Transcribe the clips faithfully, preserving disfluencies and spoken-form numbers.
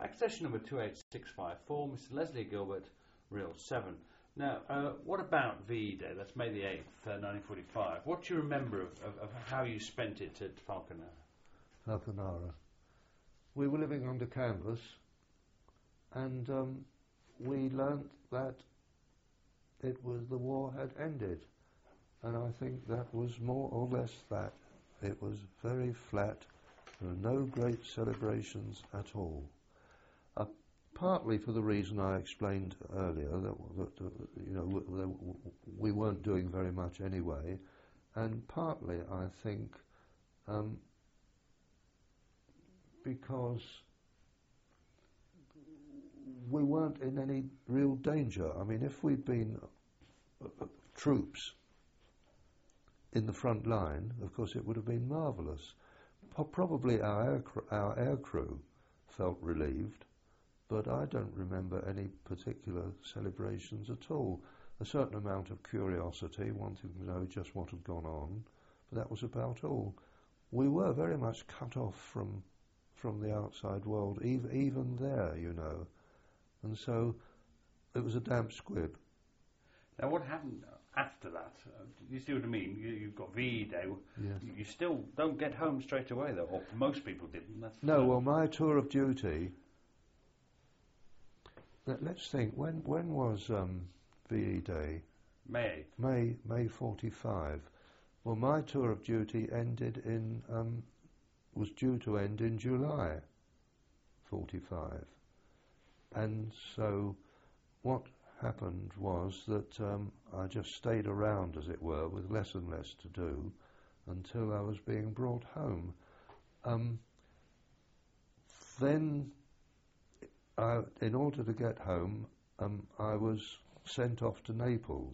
Accession number two eight six five four, Mister Leslie Gilbert, Reel seven. Now, uh, what about V E Day? That's May the eighth, uh, nineteen forty-five. What do you remember of, of, of how you spent it at Falconara? Falconara. We were living under canvas, and um, we learnt that it was the war had ended, and I think that was more or less that. It was very flat. There were no great celebrations at all. Uh, partly for the reason I explained earlier, that, that uh, you know w we weren't doing very much anyway, and partly I think um, because we weren't in any real danger. I mean, if we'd been uh, uh, troops in the front line, of course it would have been marvellous. Po probably our air, our air crew felt relieved, but I don't remember any particular celebrations at all. A certain amount of curiosity, wanting to know just what had gone on, but that was about all. We were very much cut off from from the outside world, even, even there, you know, and so it was a damp squib. Now, what happened after that? Uh, you see what I mean? You, you've got V E Day. Yes. You, you still don't get home straight away, though, or most people didn't. That's no, well, my tour of duty. Let, let's think. When when was um, V E Day? May eighth. May May forty-five. Well, my tour of duty ended in um, was due to end in July forty-five, and so what happened was that um, I just stayed around, as it were, with less and less to do until I was being brought home. Um, then, I, in order to get home, um, I was sent off to Naples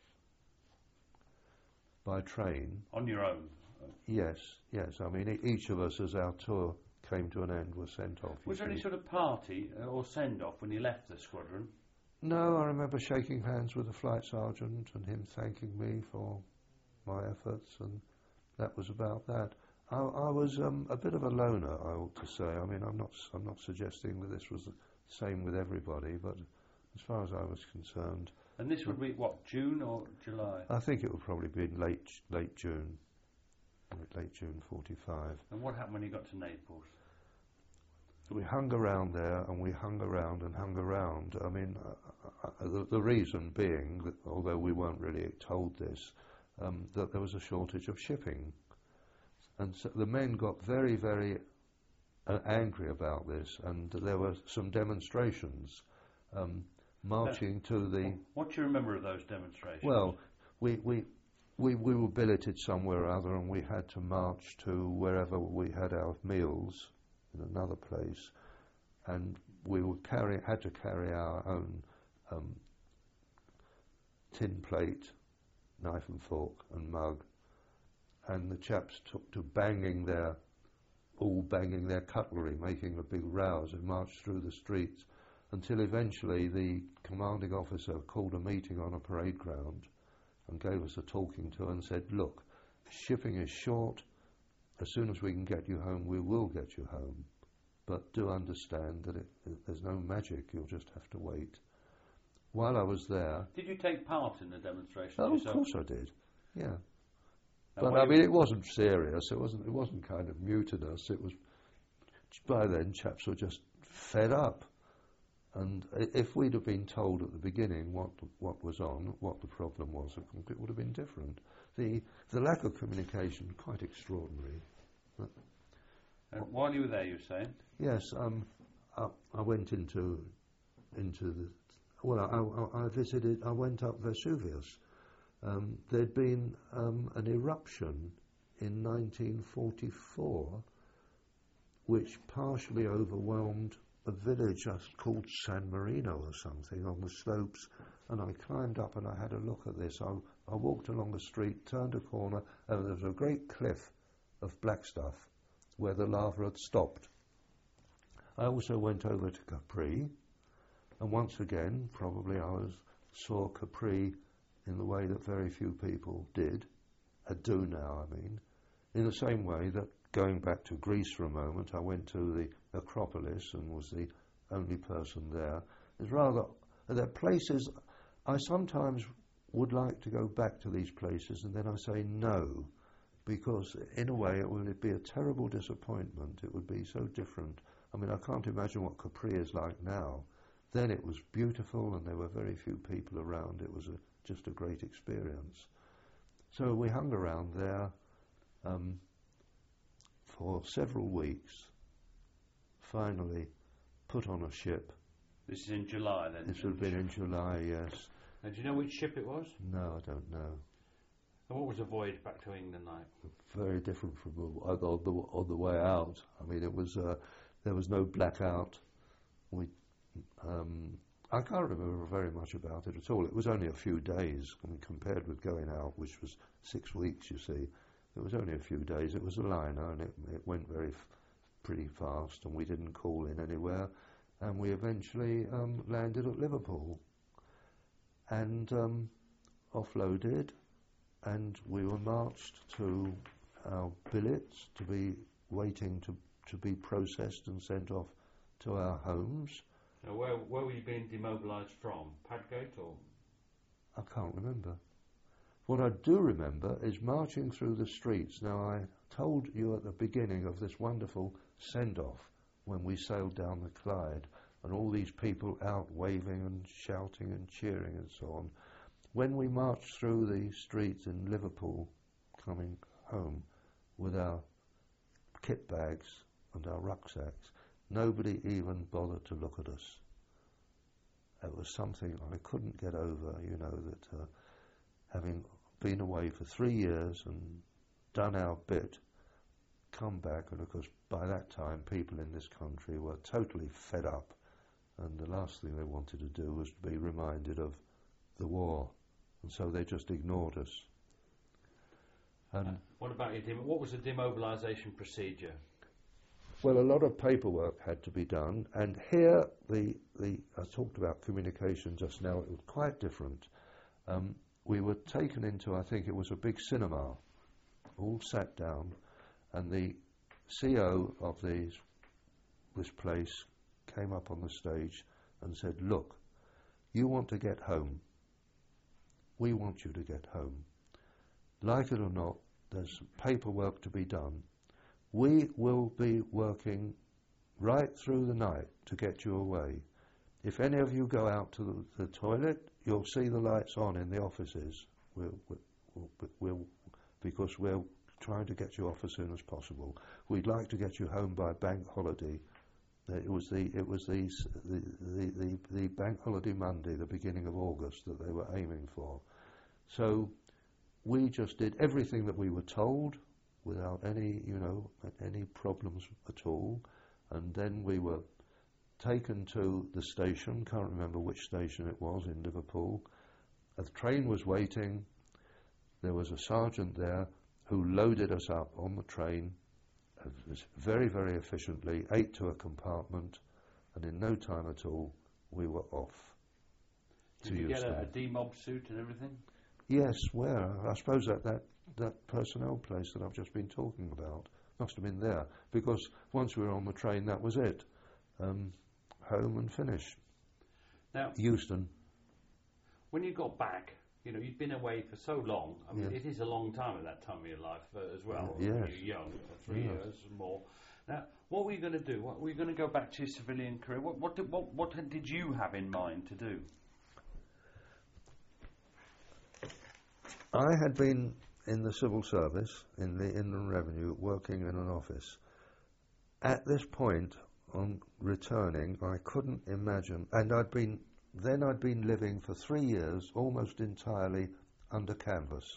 by train. On your own? Yes, yes. I mean, e each of us, as our tour came to an end, was sent off. Was there see. any sort of party uh, or send-off when you left the squadron? No, I remember shaking hands with the flight sergeant and him thanking me for my efforts, and that was about that. I, I was um, a bit of a loner, I ought to say. I mean, I'm not, I'm not suggesting that this was the same with everybody, but as far as I was concerned... And this would be, what, June or July? I think it would probably be in late, late June, late June forty-five. And what happened when you got to Naples? We hung around there, and we hung around and hung around. I mean, uh, uh, the, the reason being, that although we weren't really told this, um, that there was a shortage of shipping. And so the men got very, very uh, angry about this, and there were some demonstrations um, marching uh, to the... What do you remember of those demonstrations? Well, we, we, we, we were billeted somewhere or other, and we had to march to wherever we had our meals, in another place, and we would carry, had to carry our own um, tin plate, knife and fork and mug, and the chaps took to banging their, all banging their cutlery, making a big row as they marched through the streets, until eventually the commanding officer called a meeting on a parade ground and gave us a talking to and said, look, shipping is short. As soon as we can get you home, we will get you home. But do understand that it, it, there's no magic, you'll just have to wait. While I was there... Did you take part in the demonstration? Oh, yourself? of course I did, yeah. And but I mean, it wasn't serious, it wasn't, it wasn't kind of mutinous, it was... By then, chaps were just fed up. And if we'd have been told at the beginning what what was on, what the problem was, it would have been different. The the lack of communication, quite extraordinary. But and while you were there, you were saying? Yes, um, I, I went into into the well, I, I, I visited. I went up Vesuvius. Um, there'd been um, an eruption in nineteen forty-four, which partially overwhelmed a village called San Marino or something on the slopes, and I climbed up and I had a look at this. I, I walked along a street, turned a corner, and there was a great cliff of black stuff where the lava had stopped. I also went over to Capri, and once again, probably I was, saw Capri in the way that very few people did, uh, do now, I mean, in the same way that, going back to Greece for a moment, I went to the Acropolis and was the only person there. It's rather, there are places, I sometimes would like to go back to these places, and then I say no, because in a way it would be a terrible disappointment. It would be so different. I mean, I can't imagine what Capri is like now. Then it was beautiful and there were very few people around. It was a, just a great experience. So we hung around there um, for several weeks, finally put on a ship. This is in July then? This would have been in July, yes. And do you know which ship it was? No, I don't know. And what was the voyage back to England like? Very different from the, on the, on the way out. I mean, it was uh, there was no blackout. We, um, I can't remember very much about it at all. It was only a few days. I mean, compared with going out, which was six weeks, you see, it was only a few days. It was a liner, and it, it went very, f pretty fast, and we didn't call in anywhere. And we eventually um, landed at Liverpool, and um, offloaded. And we were marched to our billets to be waiting to, to be processed and sent off to our homes. Now, where, where were you being demobilised from? Padgate or? I can't remember. What I do remember is marching through the streets. Now, I told you at the beginning of this wonderful send-off when we sailed down the Clyde, and all these people out waving and shouting and cheering and so on. When we marched through the streets in Liverpool, coming home with our kit bags and our rucksacks, nobody even bothered to look at us. It was something I couldn't get over, you know, that uh, having been away for three years and done our bit, come back, and of course by that time people in this country were totally fed up, and the last thing they wanted to do was to be reminded of the war. And so they just ignored us. And uh, what about your dem what was the demobilisation procedure? Well, a lot of paperwork had to be done, and here the the I talked about communication just now. It was quite different. Um, we were taken into, I think it was a big cinema, all sat down, and the C O of these this place came up on the stage and said, "Look, you want to get home. We want you to get home. Like it or not, there's paperwork to be done. We will be working right through the night to get you away. If any of you go out to the, the toilet, you'll see the lights on in the offices. We'll, we'll, we'll, because we're trying to get you off as soon as possible. We'd like to get you home by bank holiday." It was the it was the the, the the the bank holiday Monday, the beginning of August, that they were aiming for. So we just did everything that we were told without any you know any problems at all, and then we were taken to the station. Can't remember which station it was in Liverpool. The train was waiting. There was a sergeant there who loaded us up on the train very, very efficiently, ate to a compartment, and in no time at all we were off. Did you get a, a demob suit and everything? Yes, where? I suppose at that, that personnel place that I've just been talking about. Must have been there, because once we were on the train, that was it. Um, home and finish. Now, Euston. When you got back, you know, you've been away for so long. I mean, yes. it is a long time at that time of your life uh, as well. Uh, yes. When you're young, three yes. years and more. Now, what were you going to do? What, were you going to go back to your civilian career? What, what, did, what, what did you have in mind to do? I had been in the civil service, in the Inland Revenue, working in an office. At this point, on returning, I couldn't imagine, and I'd been Then I'd been living for three years almost entirely under canvas.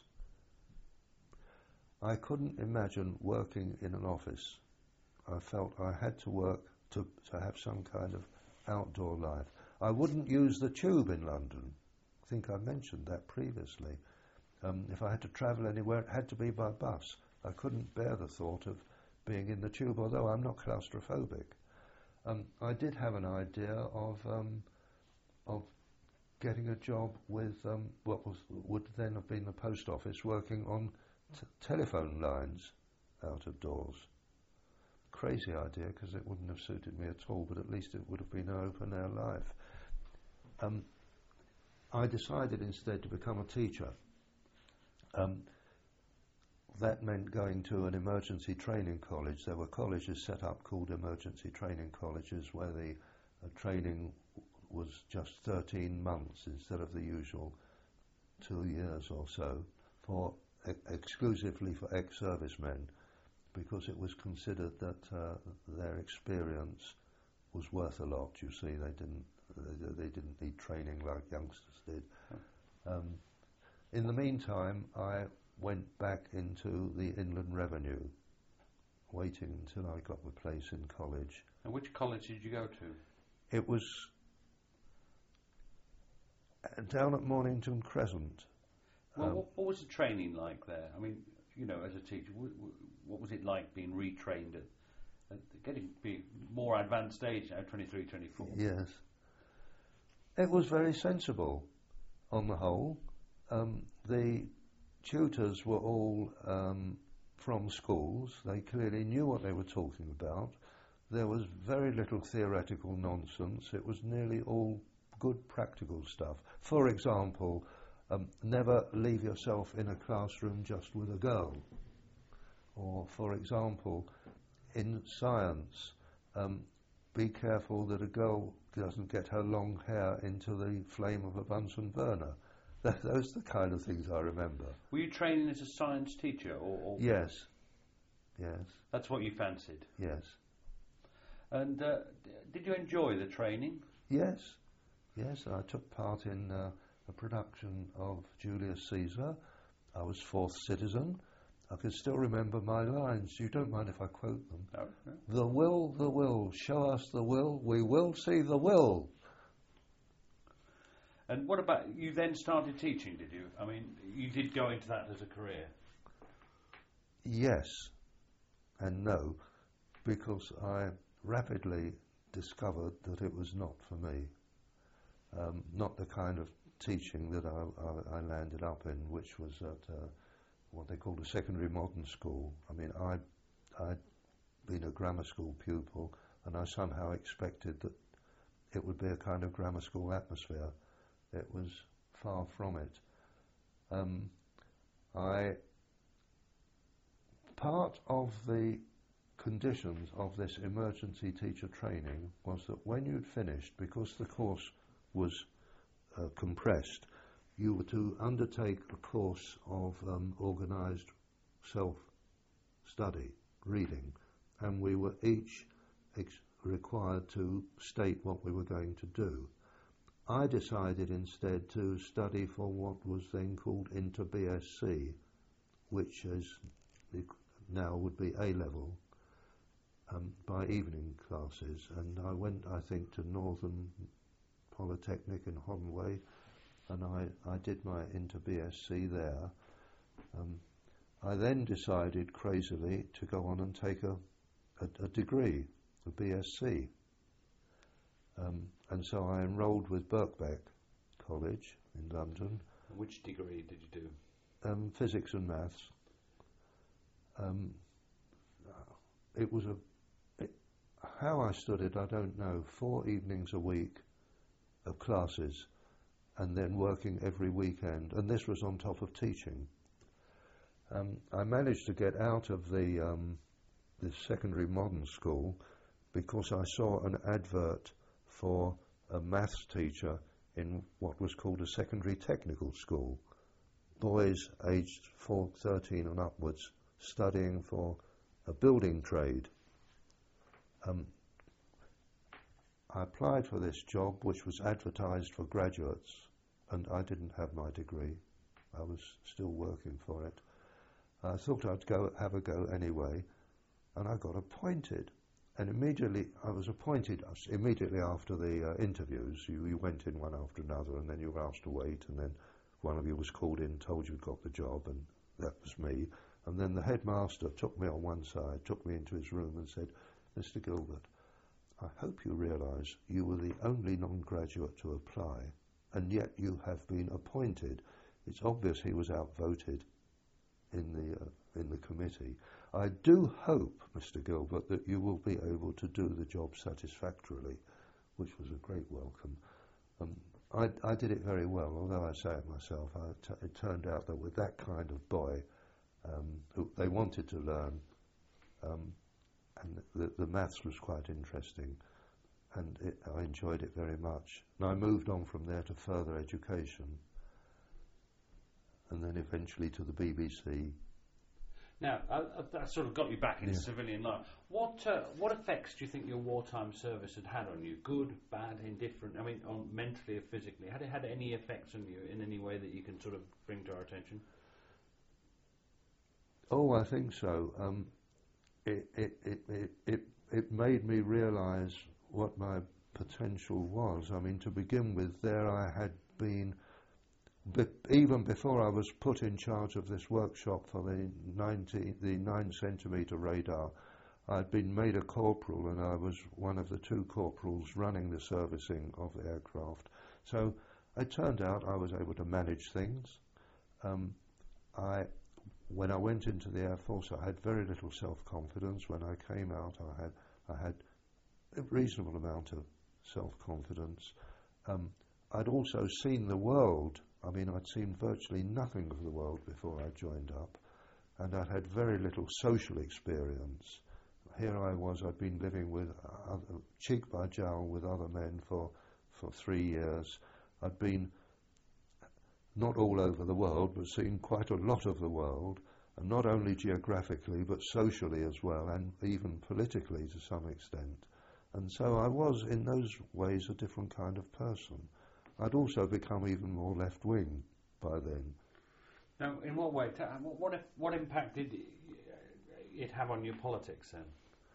I couldn't imagine working in an office. I felt I had to work to, to have some kind of outdoor life. I wouldn't use the tube in London. I think I mentioned that previously. Um, if I had to travel anywhere, it had to be by bus. I couldn't bear the thought of being in the tube, although I'm not claustrophobic. Um, I did have an idea of um, of getting a job with um, what was would then have been the post office, working on t telephone lines out of doors. crazy idea because it wouldn't have suited me at all, but at least it would have been an open air life. Um, I decided instead to become a teacher. Um, that meant going to an emergency training college. There were colleges set up called emergency training colleges where the uh, training was just thirteen months instead of the usual two years or so, for e- exclusively for ex-servicemen, because it was considered that uh, their experience was worth a lot. You see, they didn't they, they didn't need training like youngsters did. Um, in the meantime, I went back into the Inland Revenue, waiting until I got the place in college. And which college did you go to? It was down at Mornington Crescent. Well, um, what, what was the training like there? I mean, you know, as a teacher, w- w- what was it like being retrained at, at getting to be more advanced age now, twenty-three, twenty-four? Yes. It was very sensible on the whole. Um, the tutors were all um, from schools. They clearly knew what they were talking about. There was very little theoretical nonsense. It was nearly all good practical stuff. For example, um, never leave yourself in a classroom just with a girl. Or, for example, in science, um, be careful that a girl doesn't get her long hair into the flame of a Bunsen burner. Those are the kind of things I remember. Were you training as a science teacher? Or, or Yes, yes, That's what you fancied? yes. And uh, d- did you enjoy the training? Yes, yes, I took part in uh, a production of Julius Caesar. I was fourth citizen. I can still remember my lines. You don't mind if I quote them? No, no. The will, the will, show us the will, we will see the will. And what about, you then started teaching, did you? I mean, you did go into that as a career. Yes and no, because I rapidly discovered that it was not for me. Um, not the kind of teaching that I, I, I landed up in, which was at uh, what they called a secondary modern school. I mean, I'd, I'd been a grammar school pupil, and I somehow expected that it would be a kind of grammar school atmosphere. It was far from it. Um, I part of the conditions of this emergency teacher training was that when you'd finished, because the course was uh, compressed, you were to undertake a course of um, organised self-study, reading, and we were each ex- required to state what we were going to do. I decided instead to study for what was then called Inter B S c, which is now would be A-level, um, by evening classes, and I went, I think, to Northern Polytechnic in Honway, and I, I did my Inter B S c there. Um, I then decided, crazily, to go on and take a, a, a degree, a B S c. Um, and so I enrolled with Birkbeck College in London. Which degree did you do? Um, physics and maths. Um, it was a... It, how I studied, I don't know. Four evenings a week of classes, and then working every weekend. And this was on top of teaching. Um, I managed to get out of the um, this secondary modern school because I saw an advert for a maths teacher in what was called a secondary technical school. Boys aged four, thirteen and upwards studying for a building trade. Um, I applied for this job, which was advertised for graduates, and I didn't have my degree. I was still working for it. I thought I'd go have a go anyway, and I got appointed. And immediately, I was appointed immediately after the uh, interviews. You, you went in one after another, and then you were asked to wait, and then one of you was called in, told you'd got the job, and that was me. And then the headmaster took me on one side, took me into his room and said, Mister Gilbert, I hope you realise you were the only non-graduate to apply, and yet you have been appointed. It's obvious he was outvoted. in the uh, in the committee. I do hope, Mister Gilbert, that you will be able to do the job satisfactorily, which was a great welcome. Um, I, I did it very well, although I say it myself. I t it turned out that with that kind of boy, um, who they wanted to learn, um, and the, the maths was quite interesting, and it, I enjoyed it very much. And I moved on from there to further education, and then eventually to the B B C. Now, uh, uh, that sort of got you back into Yeah. civilian life. What uh, what effects do you think your wartime service had had on you? Good, bad, indifferent? I mean, on mentally or physically? Had it had any effects on you in any way that you can sort of bring to our attention? Oh, I think so. Um, it, it, it, it, it, it made me realise what my potential was. I mean, to begin with, there I had been, be, even before I was put in charge of this workshop for the ninety, the nine centimetre radar, I'd been made a corporal, and I was one of the two corporals running the servicing of the aircraft. So it turned out I was able to manage things. Um, I When I went into the Air Force, I had very little self-confidence. When I came out, I had I had a reasonable amount of self-confidence. Um, I'd also seen the world. I mean, I'd seen virtually nothing of the world before I joined up, and I'd had very little social experience. Here I was, I'd been living with other, cheek by jowl with other men for, for three years. I'd been not all over the world, but seen quite a lot of the world, and not only geographically, but socially as well, and even politically to some extent. And so I was, in those ways, a different kind of person. I'd also become even more left-wing by then. Now, in what way? ta- What what, if, what impact did it have on your politics then?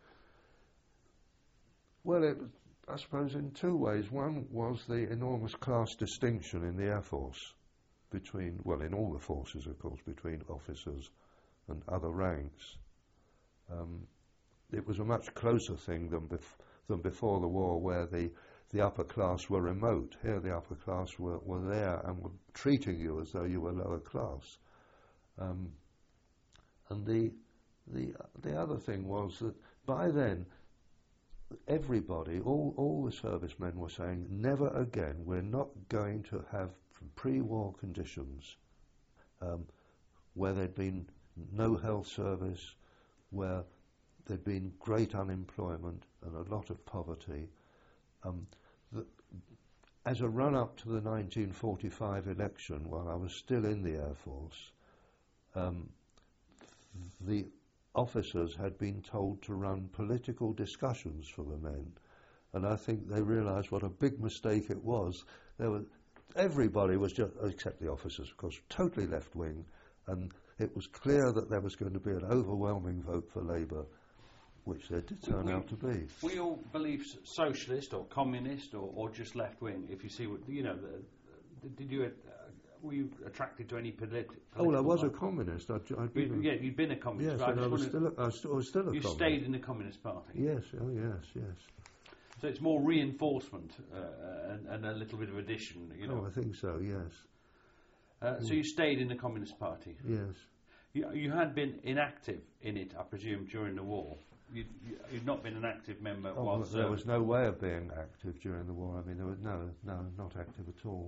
Well, it, I suppose in two ways. One was the enormous class distinction in the Air Force between, well, in all the forces, of course, between officers and other ranks. Um, it was a much closer thing than, bef than before the war, where the, the upper class were remote. Here the upper class were, were there and were treating you as though you were lower class. Um, and the, the, the other thing was that by then, everybody, all, all the servicemen were saying, never again, we're not going to have pre-war conditions um, where there'd been no health service, where there'd been great unemployment and a lot of poverty. Um, the, as a run-up to the nineteen forty-five election, while I was still in the Air Force, um, the officers had been told to run political discussions for the men, and I think they realised what a big mistake it was. There were, everybody was just, except the officers, of course, totally left-wing, and it was clear that there was going to be an overwhelming vote for Labour, which there did turn we, out to be. Were your beliefs socialist or communist or, or just left-wing? If you see what you know, the, did you? Uh, were you attracted to any politi political? Oh, well, I was life? a communist. I'd, I'd You, been a, yeah, you'd been a communist. yes, but I and I just was wondered- still, a, I was, st I was still a you communist. stayed in the Communist Party. Yes, oh yes, yes. So it's more reinforcement uh, and, and a little bit of addition, you know. Oh, I think so, yes, Uh, so you stayed in the Communist Party. yes. You, you had been inactive in it, I presume, during the war. You'd, you- you'd not been an active member Oh, while well, there was serving. no way of being active during the war. I mean, there was no, no, not active at all.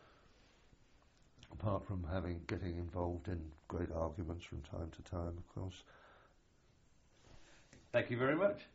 Apart from having getting involved in great arguments from time to time, of course. Thank you very much.